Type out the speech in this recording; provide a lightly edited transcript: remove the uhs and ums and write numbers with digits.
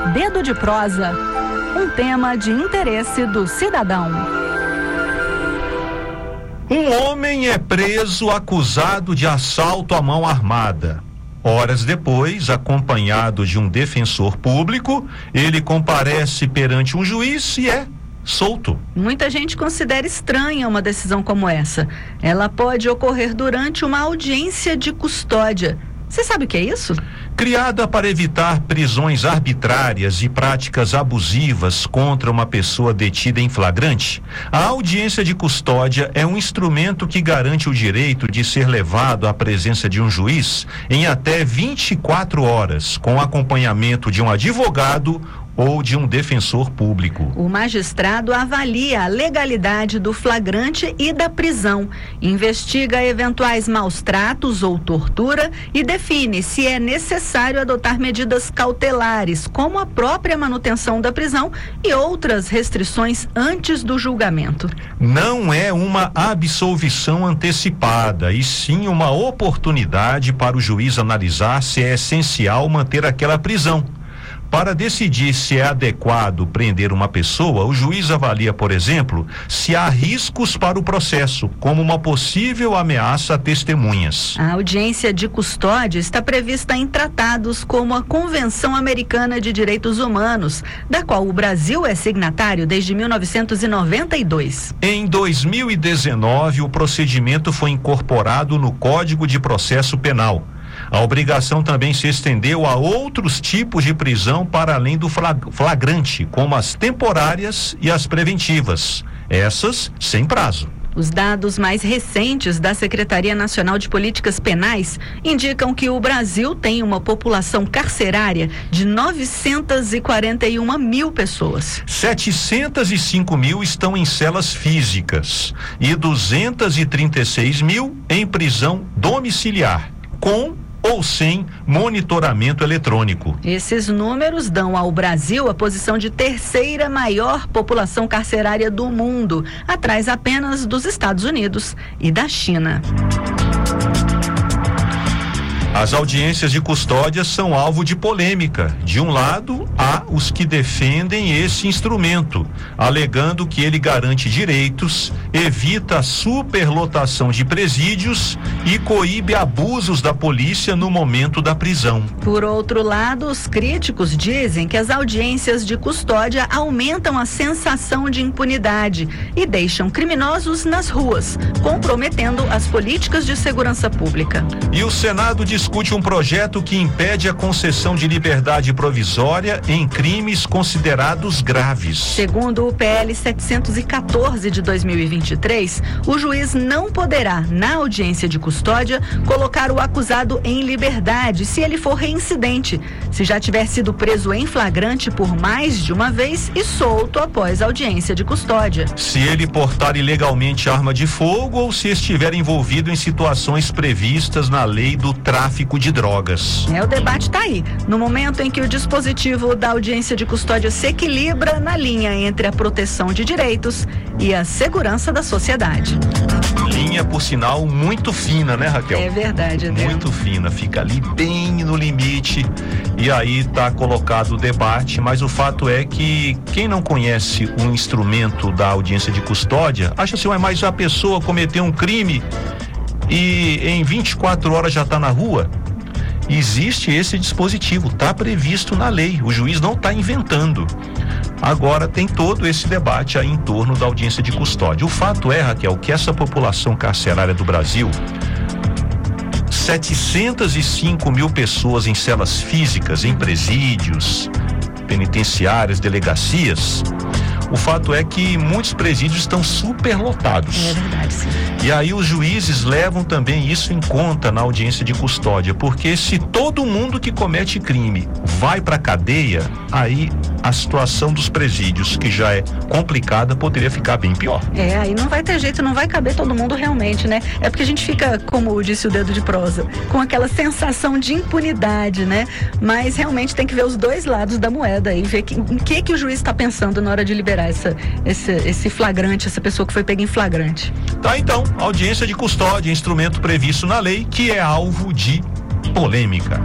Dedo de Prosa, um tema de interesse do cidadão. Um homem é preso acusado de assalto à mão armada. Horas depois, acompanhado de um defensor público, ele comparece perante um juiz e é solto. Muita gente considera estranha uma decisão como essa. Ela pode ocorrer durante uma audiência de custódia. Você sabe o que é isso? Criada para evitar prisões arbitrárias e práticas abusivas contra uma pessoa detida em flagrante, a audiência de custódia é um instrumento que garante o direito de ser levado à presença de um juiz em até 24 horas, com acompanhamento de um advogado ou de um defensor público. O magistrado avalia a legalidade do flagrante e da prisão, investiga eventuais maus-tratos ou tortura e define se é necessário adotar medidas cautelares, como a própria manutenção da prisão e outras restrições antes do julgamento. Não é uma absolvição antecipada, e sim uma oportunidade para o juiz analisar se é essencial manter aquela prisão. Para decidir se é adequado prender uma pessoa, o juiz avalia, por exemplo, se há riscos para o processo, como uma possível ameaça a testemunhas. A audiência de custódia está prevista em tratados como a Convenção Americana de Direitos Humanos, da qual o Brasil é signatário desde 1992. Em 2019, o procedimento foi incorporado no Código de Processo Penal. A obrigação também se estendeu a outros tipos de prisão para além do flagrante, como as temporárias e as preventivas, essas sem prazo. Os dados mais recentes da Secretaria Nacional de Políticas Penais indicam que o Brasil tem uma população carcerária de 941 mil pessoas. 705 mil estão em celas físicas e 236 mil em prisão domiciliar, com ou sem monitoramento eletrônico. Esses números dão ao Brasil a posição de terceira maior população carcerária do mundo, atrás apenas dos Estados Unidos e da China. As audiências de custódia são alvo de polêmica. De um lado, há os que defendem esse instrumento, alegando que ele garante direitos, evita a superlotação de presídios e coíbe abusos da polícia no momento da prisão. Por outro lado, os críticos dizem que as audiências de custódia aumentam a sensação de impunidade e deixam criminosos nas ruas, comprometendo as políticas de segurança pública. E o Senado discute um projeto que impede a concessão de liberdade provisória em crimes considerados graves. Segundo o PL 714 de 2023, o juiz não poderá, na audiência de custódia, colocar o acusado em liberdade se ele for reincidente, se já tiver sido preso em flagrante por mais de uma vez e solto após a audiência de custódia. Se ele portar ilegalmente arma de fogo ou se estiver envolvido em situações previstas na lei do tráfico de drogas. O debate está aí. No momento em que o dispositivo da audiência de custódia se equilibra na linha entre a proteção de direitos e a segurança da sociedade. Linha, por sinal, muito fina, né, Raquel? É verdade, né? Muito fina, fica ali bem no limite e aí está colocado o debate, mas o fato é que quem não conhece o instrumento da audiência de custódia, acha assim, mas a pessoa cometeu um crime e em 24 horas já está na rua. Existe esse dispositivo, está previsto na lei, o juiz não está inventando. Agora tem todo esse debate aí em torno da audiência de custódia. O fato é, Raquel, que essa população carcerária do Brasil, 705 mil pessoas em celas físicas, em presídios, penitenciárias, delegacias. O fato é que muitos presídios estão superlotados. É verdade, sim. E aí os juízes levam também isso em conta na audiência de custódia, porque se todo mundo que comete crime vai para a cadeia, aí a situação dos presídios, que já é complicada, poderia ficar bem pior. Aí não vai ter jeito, não vai caber todo mundo realmente, né? É porque a gente fica, como disse o Dedo de Prosa, com aquela sensação de impunidade, né? Mas realmente tem que ver os dois lados da moeda e ver o que o juiz está pensando na hora de liberar esse flagrante, essa pessoa que foi pega em flagrante. Tá, então, audiência de custódia, instrumento previsto na lei, que é alvo de polêmica.